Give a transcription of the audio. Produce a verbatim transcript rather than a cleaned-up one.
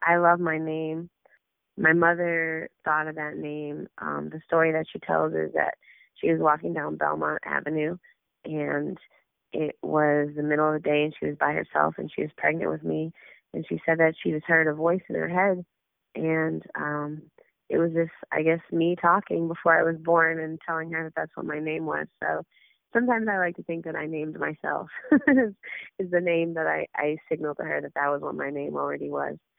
I love my name. My mother thought of that name. Um, the story that she tells is that she was walking down Belmont Avenue, and it was the middle of the day, and she was by herself, and she was pregnant with me, and she said that she was heard a voice in her head, and um, it was this, I guess, me talking before I was born and telling her that that's what my name was. So sometimes I like to think that I named myself is, is the name that I, I signaled to her that that was what my name already was.